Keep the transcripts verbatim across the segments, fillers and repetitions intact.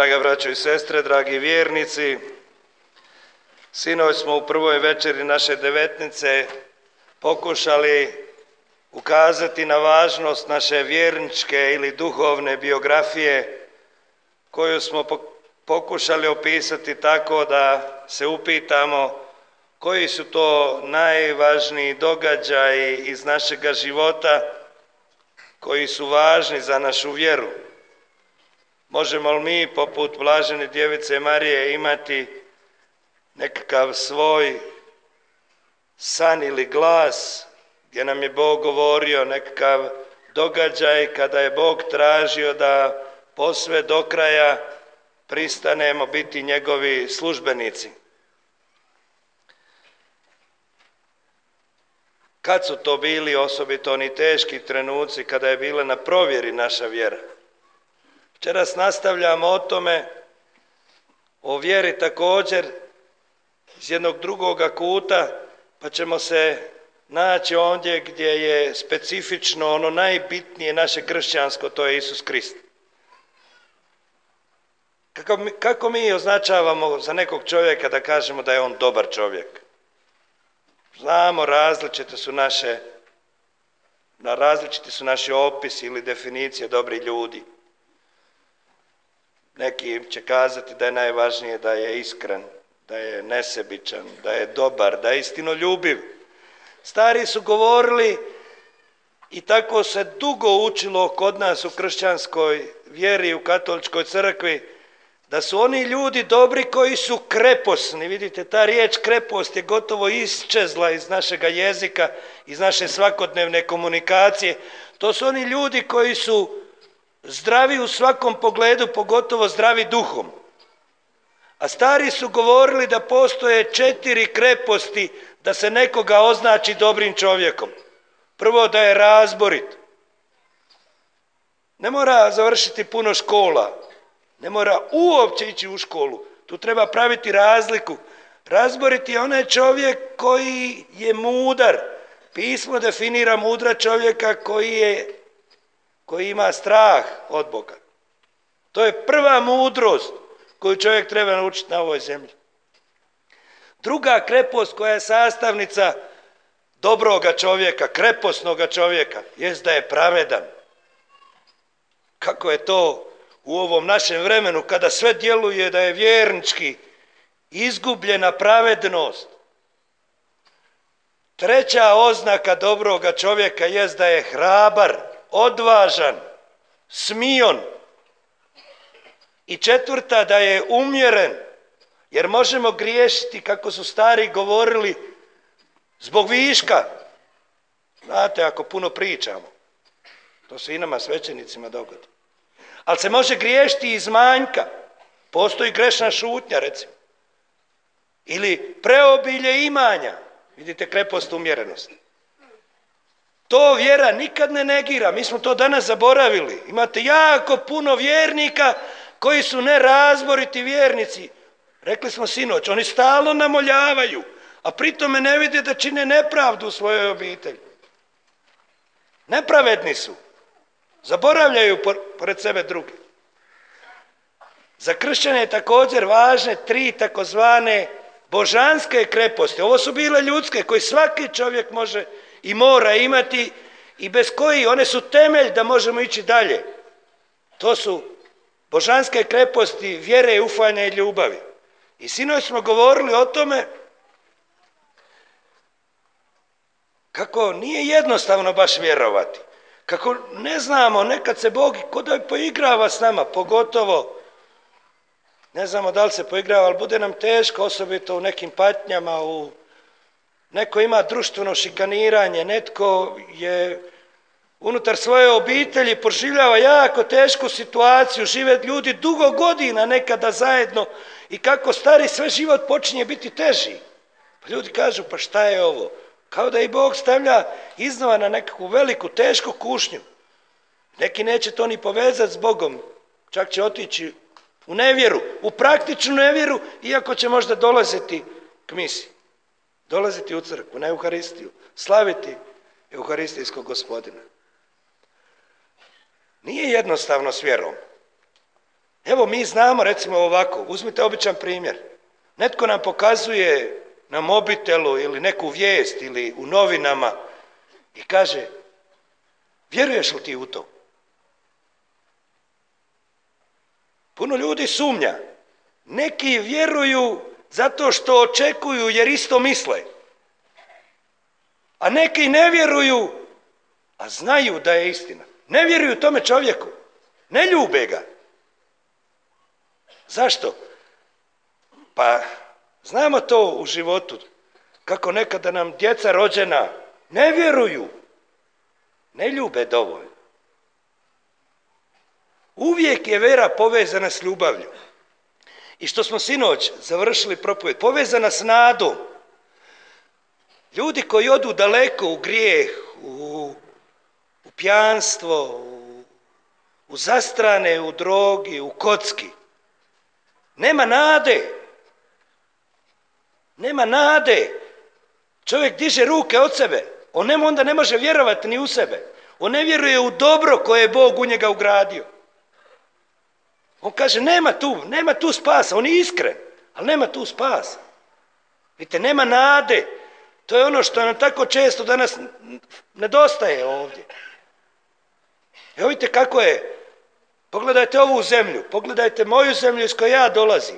Draga braćo i sestre, dragi vjernici, sinoć smo u prvoj večeri naše devetnice pokušali ukazati na važnost naše vjerničke ili duhovne biografije koju smo pokušali opisati tako da se upitamo koji su to najvažniji događaji iz našega života koji su važni za našu vjeru. Možemo li mi, poput blažene djevice Marije, imati nekakav svoj san ili glas gdje nam je Bog govorio, nekakav događaj kada je Bog tražio da posve do kraja pristanemo biti njegovi službenici? Kad su to bili osobito oni teški trenuci kada je bila na provjeri naša vjera? Večeras nastavljamo o tome, o vjeri također iz jednog drugoga kuta, pa ćemo se naći ondje gdje je specifično ono najbitnije naše kršćansko, to je Isus Krist. Kako mi, kako mi označavamo za nekog čovjeka da kažemo da je on dobar čovjek? Znamo, različite su naše, različiti su naši opisi ili definicije dobrih ljudi. Neki će kazati da je najvažnije da je iskren, da je nesebičan, da je dobar, da je istinoljubiv. Stari su govorili i tako se dugo učilo kod nas u kršćanskoj vjeri, u katoličkoj crkvi, da su oni ljudi dobri koji su kreposni. Vidite, ta riječ krepost je gotovo iščezla iz našega jezika, iz naše svakodnevne komunikacije. To su oni ljudi koji su zdravi u svakom pogledu, pogotovo zdravi duhom. A stari su govorili da postoje četiri kreposti da se nekoga označi dobrim čovjekom. Prvo, da je razborit. Ne mora završiti puno škola. Ne mora uopće ići u školu. Tu treba praviti razliku. Razborit je onaj čovjek koji je mudar. Pismo definira mudra čovjeka koji je koji ima strah od Boga. To je prva mudrost koju čovjek treba naučiti na ovoj zemlji. Druga krepost koja je sastavnica dobroga čovjeka, kreposnoga čovjeka, jest da je pravedan. Kako je to u ovom našem vremenu kada sve djeluje da je vjernički izgubljena pravednost. Treća oznaka dobroga čovjeka jest da je hrabar, odvažan, smion. I četvrta, da je umjeren, jer možemo griješiti, kako su stari govorili, zbog viška. Znate, ako puno pričamo, to se i nama svećenicima dogodi. Ali se može griješiti iz manjka. Postoji grešna šutnja, recimo. Ili preobilje imanja. Vidite, krepost umjerenosti. To vjera nikad ne negira. Mi smo to danas zaboravili. Imate jako puno vjernika koji su nerazboriti vjernici. Rekli smo sinoć, oni stalno namoljavaju, a pritome ne vide da čine nepravdu u svojoj obitelji. Nepravedni su. Zaboravljaju pored sebe druge. Za kršćane je također važne tri takozvane božanske kreposti. Ovo su bile ljudske koje svaki čovjek može i mora imati i bez koji one su temelj da možemo ići dalje. To su božanske kreposti vjere, ufanja i ljubavi. I sinoć smo govorili o tome kako nije jednostavno baš vjerovati. Kako ne znamo, nekad se Bog ko da poigrava s nama, pogotovo, ne znamo da li se poigrava, ali bude nam teško, osobito u nekim patnjama, u neko ima društveno šikaniranje, netko je unutar svoje obitelji proživljava jako tešku situaciju, žive ljudi dugo godina nekada zajedno i kako stari sve život počinje biti teži. Pa ljudi kažu, pa šta je ovo? Kao da i Bog stavlja iznova na nekakvu veliku, tešku kušnju. Neki neće to ni povezati s Bogom, čak će otići u nevjeru, u praktičnu nevjeru, iako će možda dolaziti k misi. Dolaziti u crkvu, na Euharistiju, slaviti Evo mi znamo recimo ovako, uzmite običan primjer. Netko nam pokazuje na mobitelu ili neku vijest ili u novinama i kaže, vjeruješ li ti u to? Puno ljudi sumnja. Neki vjeruju zato što očekuju jer isto misle. A neki ne vjeruju, a znaju da je istina. Ne vjeruju tome čovjeku. Ne ljube ga. Zašto? Pa znamo to u životu. Kako nekada nam djeca rođena ne vjeruju. Ne ljube dovoljno. Uvijek je vera povezana s ljubavlju. I što smo sinoć završili propovjed, povezana s nadom. Ljudi koji odu daleko u grijeh, u, u pijanstvo, u, u zastrane, u drogi, u kocki. Nema nade. Nema nade. Čovjek diže ruke od sebe. On nema, onda ne može vjerovati ni u sebe. On ne vjeruje u dobro koje je Bog u njega ugradio. On kaže, nema tu, nema tu spasa. On je iskren, ali nema tu spasa. Vidite, nema nade. To je ono što nam tako često danas nedostaje ovdje. Evo vidite kako je. Pogledajte ovu zemlju. Pogledajte moju zemlju iz koje ja dolazim.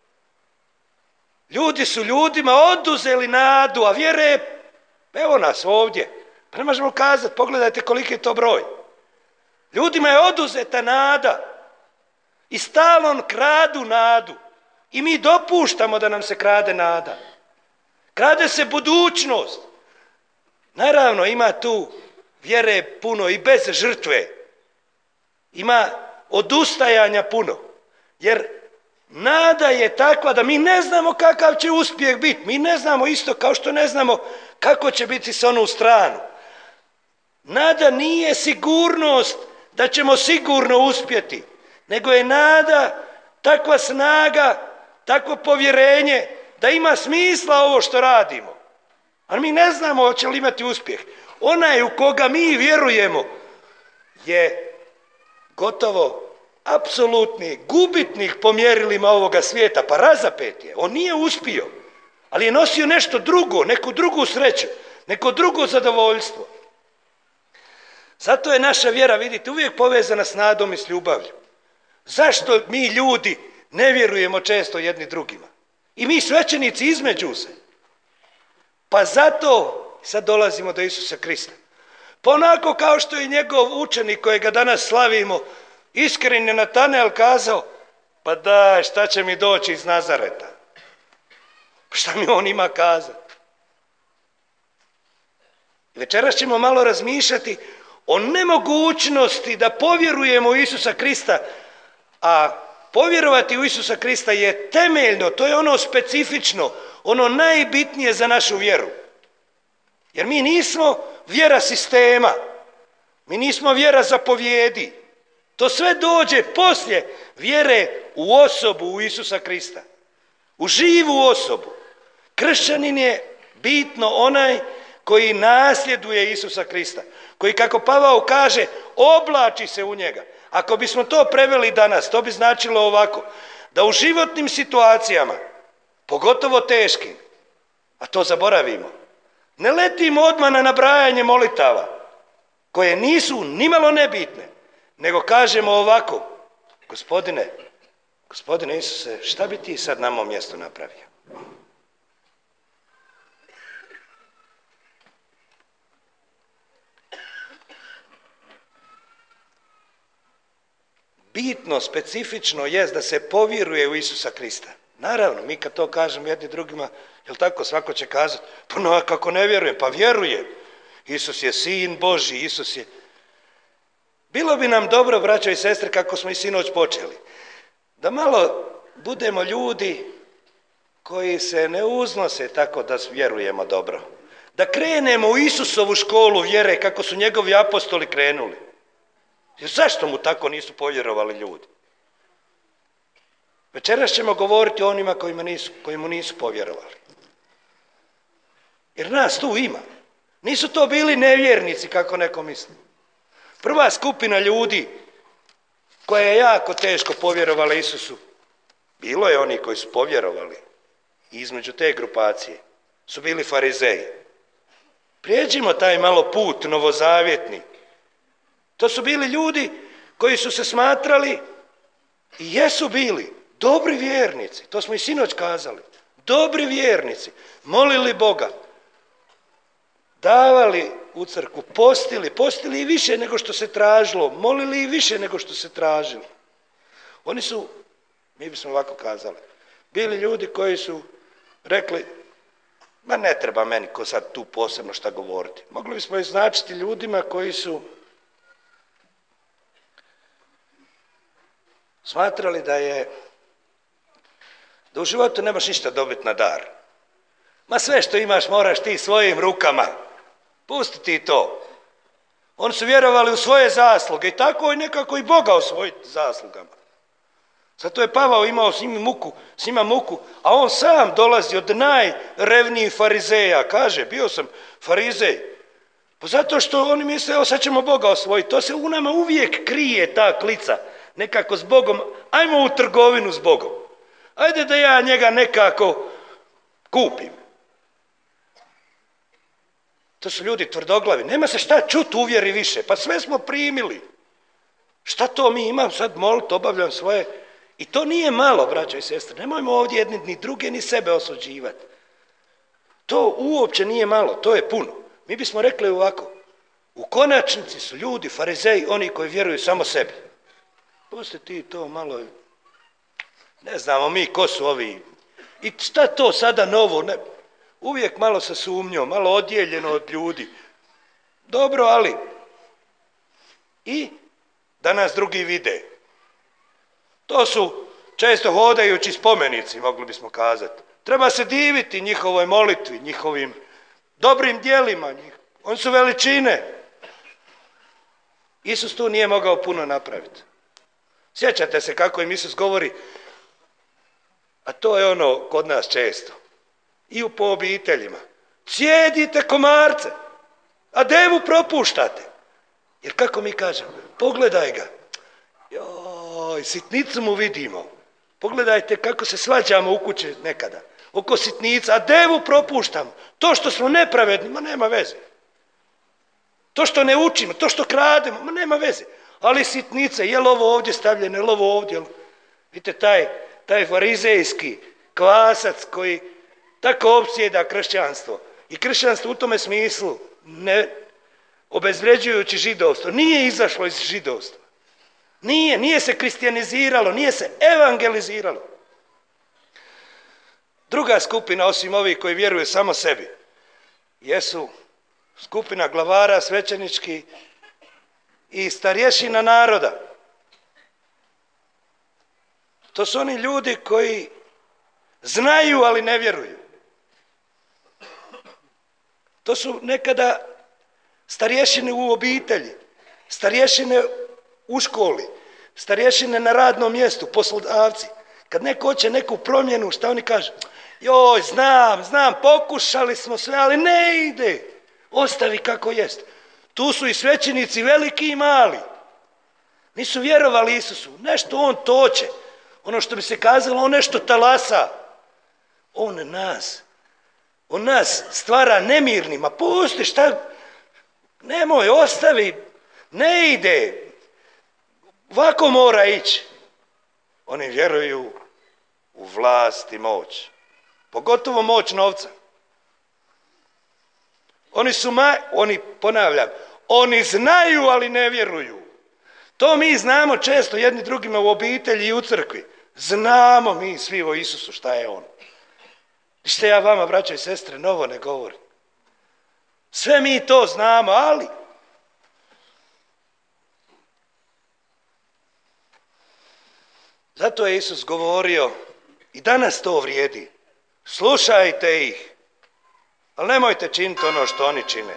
Ljudi su ljudima oduzeli nadu, a vjere, evo nas ovdje. Pa ne možemo kazati, pogledajte koliki je to broj. Ljudima je oduzeta nada. I stalno kradu nadu. I mi dopuštamo da nam se krade nada. Krade se budućnost. Naravno, ima tu vjere puno i bez žrtve. Ima odustajanja puno. Jer nada je takva da mi ne znamo kakav će uspjeh biti. Mi ne znamo isto kao što ne znamo kako će biti s onu stranu. Nada nije sigurnost da ćemo sigurno uspjeti. Nego je nada takva snaga, takvo povjerenje da ima smisla ovo što radimo. Ali mi ne znamo hoće li imati uspjeh. Onaj u koga mi vjerujemo je gotovo apsolutni gubitnik po mjerilima ovoga svijeta, pa razapet je. On nije uspio, ali je nosio nešto drugo, neku drugu sreću, neko drugo zadovoljstvo. Zato je naša vjera, vidite, uvijek povezana s nadom i s ljubavlju. Zašto mi ljudi ne vjerujemo često jedni drugima? I mi svećenici između se. Pa zato sad dolazimo do Isusa Krista. Pa onako kao što je njegov učenik kojega danas slavimo, iskren je Natanel kazao, pa daj, šta će mi doći iz Nazareta? Pa šta mi on ima kazati? Večeras ćemo malo razmišljati o nemogućnosti da povjerujemo u Isusa Krista, a povjerovati u Isusa Krista je temeljno, to je ono specifično, ono najbitnije za našu vjeru. Jer mi nismo vjera sistema, mi nismo vjera zapovjedi. To sve dođe poslije vjere u osobu u Isusa Krista, u živu osobu. Kršćanin je bitno onaj koji nasljeduje Isusa Krista, koji, kako Pavao kaže, oblači se u njega. Ako bismo to preveli danas, to bi značilo ovako, da u životnim situacijama, pogotovo teškim, a to zaboravimo, ne letimo odmah na nabrajanje molitava, koje nisu nimalo nebitne, nego kažemo ovako, gospodine, gospodine Isuse, šta bi ti sad na mom mjestu napravio? Bitno, specifično jest da se povjeruje u Isusa Krista. Naravno, mi kad to kažemo jedni drugima, jel tako, svako će kazati, pa no, kako ne vjerujem, pa vjerujem. Isus je sin Božji, Isus je... Bilo bi nam dobro, braćo i sestre, kako smo i sinoć počeli, da malo budemo ljudi koji se ne uznose tako da vjerujemo dobro. Da krenemo u Isusovu školu vjere kako su njegovi apostoli krenuli. Jer zašto mu tako nisu povjerovali ljudi? Večeras ćemo govoriti o onima kojima nisu, koji mu nisu povjerovali. Jer nas tu ima. Nisu to bili nevjernici, kako neko misli. Prva skupina ljudi koja je jako teško povjerovala Isusu. Bilo je oni koji su povjerovali. I između te grupacije su bili farizeji. Prijeđimo taj malo put novozavjetni. To su bili ljudi koji su se smatrali i jesu bili dobri vjernici. To smo i sinoć kazali. Dobri vjernici. Molili Boga. Davali u crkvu. Postili. Postili i više nego što se tražilo. Molili i više nego što se tražilo. Oni su, mi bismo ovako kazali, bili ljudi koji su rekli, ma ne treba meni ko sad tu posebno šta govoriti. Mogli bismo iznačiti ljudima koji su smatrali da je da u životu nemaš ništa dobiti na dar. Ma sve što imaš moraš ti svojim rukama. Pusti ti to. Oni su vjerovali u svoje zasluge i tako i nekako i Boga u svojim zaslugama. Zato je Pavao imao s njima muku, s njima muku, a on sam dolazi od najrevnijih farizeja. Kaže, bio sam farizej. Pa zato što oni misle, evo sad ćemo Boga osvojiti. To se u nama uvijek krije ta klica. Nekako s Bogom, ajmo u trgovinu s Bogom. Ajde da ja njega nekako kupim. To su ljudi tvrdoglavi. Nema se šta čut u vjeri više. Pa sve smo primili. Šta to mi imam sad moliti, obavljam svoje. I to nije malo, braćo i sestre. Nemojmo ovdje jedni ni druge ni sebe osuđivati. To uopće nije malo, to je puno. Mi bismo rekli ovako. U konačnici su ljudi, farizeji, oni koji vjeruju samo sebi. Pusti ti to malo, ne znamo mi ko su ovi. I šta to sada novo? Ne, uvijek malo sa sumnjom, malo odjeljeno od ljudi. Dobro, ali i da nas drugi vide. To su često hodajući spomenici, mogli bismo kazati. Treba se diviti njihovoj molitvi, njihovim dobrim djelima. Oni su veličine. Isus tu nije mogao puno napraviti. Sjećate se kako im Isus govori, a to je ono kod nas često. I u po obiteljima. Cijedite komarce, a devu propuštate. Jer kako mi kažemo, pogledaj ga. Joj, sitnicu mu vidimo. Pogledajte kako se svađamo u kući nekada. Oko sitnica, a devu propuštamo. To što smo nepravedni, ma nema veze. To što ne učimo, to što krademo, ma nema veze. Ali sitnice, je li ovo ovdje stavljeno, je li ovo ovdje? Jel... Vidite, taj, taj farizejski kvasac koji tako opsjeda kršćanstvo. I kršćanstvo u tome smislu, ne obezvređujući židovstvo, nije izašlo iz židovstva. Nije, nije se kristijaniziralo, nije se evangeliziralo. Druga skupina, osim ovih koji vjeruju samo sebi, jesu skupina glavara svećenički i starješina naroda. To su oni ljudi koji znaju, ali ne vjeruju. To su nekada starješine u obitelji, starješine u školi, starješine na radnom mjestu, poslodavci. Kad neko hoće neku promjenu, šta oni kažu? Joj, znam, znam, pokušali smo sve, ali ne ide. Ostavi kako jest. Tu su i svećenici veliki i mali. Nisu vjerovali Isusu. Nešto on toče. Ono što bi se kazalo, on nešto talasa. On nas, on nas stvara nemirnima. Pusti, šta? Nemoj, ostavi. Ne ide. Ovako mora ići. Oni vjeruju u vlast i moć. Pogotovo moć novca. Oni su, ma, oni, ponavljam, oni znaju, ali ne vjeruju. To mi znamo često jedni drugima u obitelji i u crkvi. Znamo mi svi o Isusu šta je on. Što ja vama, braćo i sestre, novo ne govorim. Sve mi to znamo, ali zato je Isus govorio i danas to vrijedi. Slušajte ih, ali nemojte činiti ono što oni čine.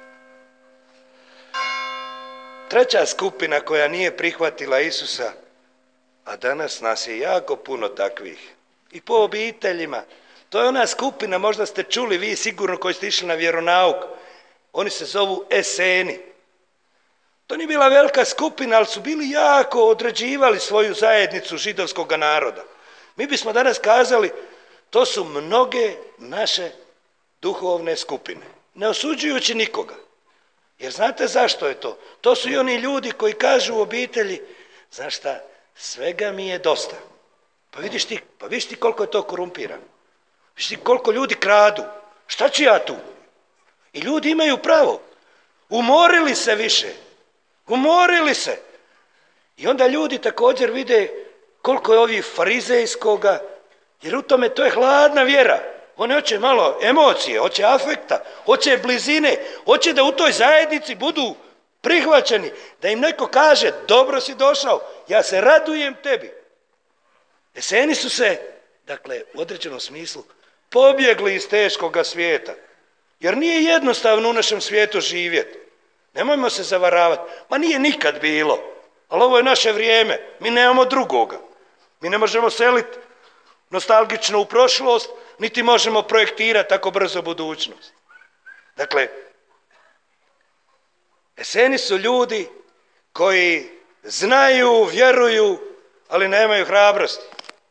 Treća skupina koja nije prihvatila Isusa, a danas nas je jako puno takvih, i po obiteljima. To je ona skupina, možda ste čuli vi sigurno koji ste išli na vjeronauk, oni se zovu eseni. To nije bila velika skupina, ali su bili jako određivali svoju zajednicu židovskog naroda. Mi bismo danas kazali, to su mnoge naše duhovne skupine, ne osuđujući nikoga. Jer znate zašto je to? To su i oni ljudi koji kažu u obitelji, znaš šta, svega mi je dosta. Pa vidiš ti, pa vidiš ti koliko je to korumpirano. Vidiš ti koliko ljudi kradu. Šta ću ja tu? I ljudi imaju pravo. Umorili se više. Umorili se. I onda ljudi također vide koliko je ovih farizejskoga, jer u tome to je hladna vjera. Oni hoće malo emocije, hoće afekta, hoće blizine, hoće da u toj zajednici budu prihvaćeni, da im neko kaže, dobro si došao, ja se radujem tebi. Eseni su se, dakle, u određenom smislu, pobjegli iz teškoga svijeta, jer nije jednostavno u našem svijetu živjeti. Nemojmo se zavaravati, ma nije nikad bilo, ali ovo je naše vrijeme, mi nemamo drugoga. Mi ne možemo seliti nostalgično u prošlost, niti možemo projektirati tako brzo budućnost. Dakle, Eseni su ljudi koji znaju, vjeruju, ali nemaju hrabrosti.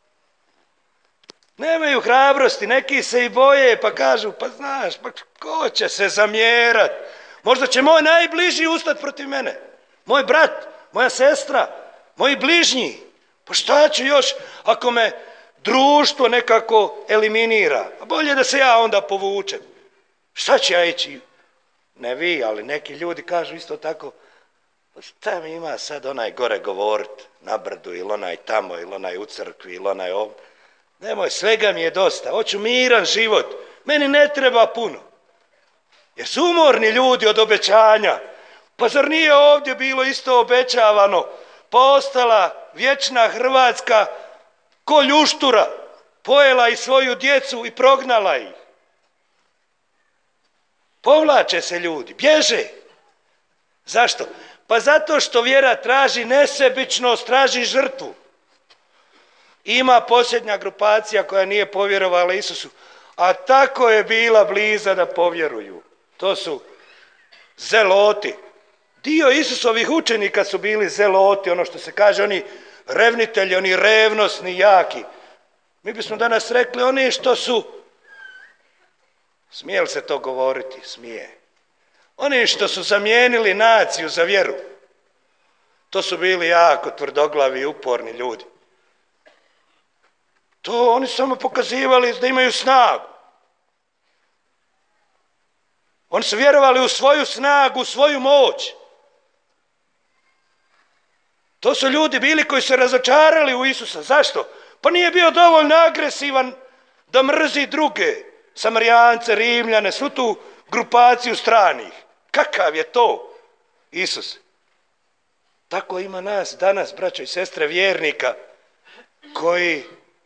Nemaju hrabrosti, neki se i boje pa kažu, pa znaš, pa ko će se zamjerat? Možda će moj najbliži ustati protiv mene, moj brat, moja sestra, moji bližnji. Pa šta ću još ako me društvo nekako eliminira? A bolje da se ja onda povučem. Šta ću ja ići? Ne vi, ali neki ljudi kažu isto tako, pa šta mi ima sad onaj gore govorit na brdu ili onaj tamo ili onaj u crkvi ili onaj ovdje. Nemoj, svega mi je dosta, hoću miran život, meni ne treba puno. Jer su umorni ljudi od obećanja. Pa zar nije ovdje bilo isto obećavano, pa ostala vječna Hrvatska ko ljuštura, pojela i svoju djecu i prognala ih. Povlače se ljudi, bježe. Zašto? Pa zato što vjera traži nesebičnost, traži žrtvu. Ima posljednja grupacija koja nije povjerovala Isusu, a tako je bila bliza da povjeruju. To su zeloti. Dio Isusovih učenika su bili zeloti, ono što se kaže, oni revnitelji, oni revnosni, jaki. Mi bismo danas rekli, oni što su, smije li se to govoriti? Smije. Oni što su zamijenili naciju za vjeru, to su bili jako tvrdoglavi i uporni ljudi. To oni su samo pokazivali da imaju snagu. Oni su vjerovali u svoju snagu, u svoju moć. To su ljudi bili koji su razočarali u Isusa. Zašto? Pa nije bio dovoljno agresivan da mrzi druge, Samarijance, Rimljane, svu tu grupaciju stranih. Kakav je to Isus? Tako ima nas danas, braćo i sestre, vjernika, koji,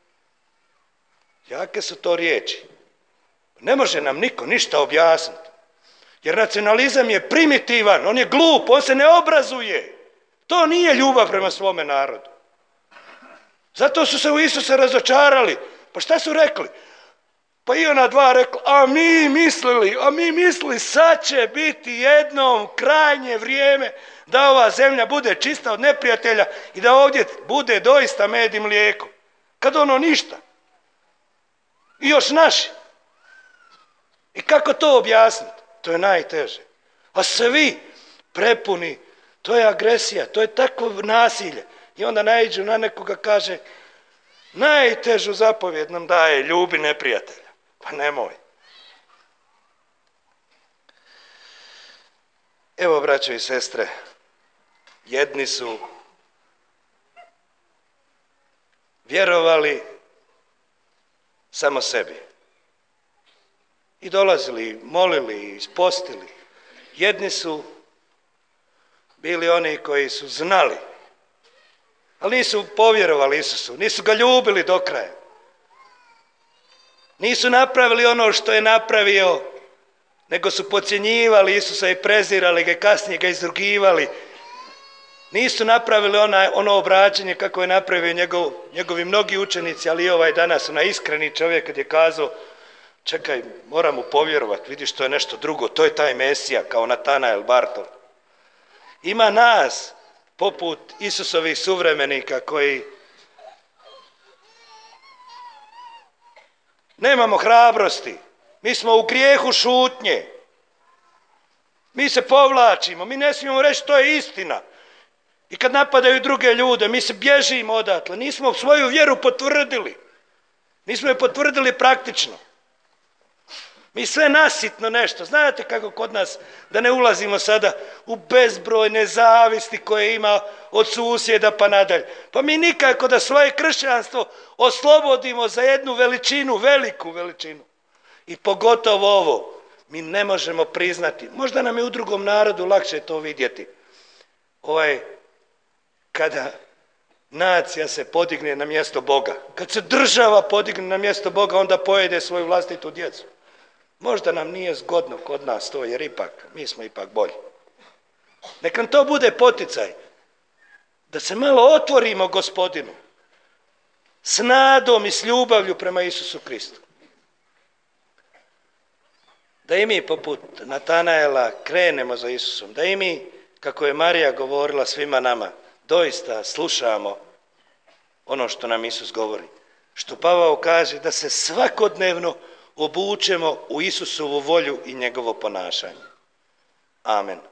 jake su to riječi, ne može nam niko ništa objasniti. Jer nacionalizam je primitivan, on je glup, on se ne obrazuje. To nije ljubav prema svome narodu. Zato su se u Isusa razočarali. Pa šta su rekli? Pa i ona dva rekla, a mi mislili, a mi mislili sad će biti jednom krajnje vrijeme da ova zemlja bude čista od neprijatelja i da ovdje bude doista med i mlijeko. Kad ono ništa. I još naši. I kako to objasniti? To je najteže. A svi prepuni, to je agresija, to je takvo nasilje. I onda naiđu na nekoga, kaže, najtežu zapovjed nam daje, ljubi neprijatelja. Pa nemoj. Evo, braćo i sestre, jedni su vjerovali samo sebi. I dolazili, molili, ispostili. Jedni su bili oni koji su znali, ali nisu povjerovali Isusu, nisu ga ljubili do kraja. Nisu napravili ono što je napravio, nego su podcjenjivali Isusa i prezirali ga i kasnije ga izrugivali. Nisu napravili ona, ono obraćanje kako je napravio njegov, njegovi mnogi učenici, ali i ovaj danas, onaj iskreni čovjek kad je kazao, čekaj, moram mu povjerovati, vidiš to je nešto drugo, to je taj Mesija, kao Natanael Bartol. Ima nas, poput Isusovih suvremenika, koji nemamo hrabrosti. Mi smo u grijehu šutnje. Mi se povlačimo, mi ne smijemo reći to je istina. I kad napadaju druge ljude, mi se bježimo odatle. Nismo svoju vjeru potvrdili. Nismo je potvrdili praktično. Mi sve nasitno nešto. Znate kako kod nas, da ne ulazimo sada u bezbrojne zavisti koje ima od susjeda pa nadalje. Pa mi nikako da svoje kršćanstvo oslobodimo za jednu veličinu, veliku veličinu. I pogotovo ovo, mi ne možemo priznati. Možda nam je u drugom narodu lakše to vidjeti. Ovaj, kada nacija se podigne na mjesto Boga, kad se država podigne na mjesto Boga, onda pojede svoju vlastitu djecu. Možda nam nije zgodno kod nas to, jer ipak, mi smo ipak bolji. Nek nam to bude poticaj, da se malo otvorimo Gospodinu, s nadom i s ljubavlju prema Isusu Kristu. Da i mi poput Natanaela krenemo za Isusom, da i mi, kako je Marija govorila svima nama, doista slušamo ono što nam Isus govori. Što Pavao kaže, da se svakodnevno obučemo u Isusovu volju i njegovo ponašanje. Amen.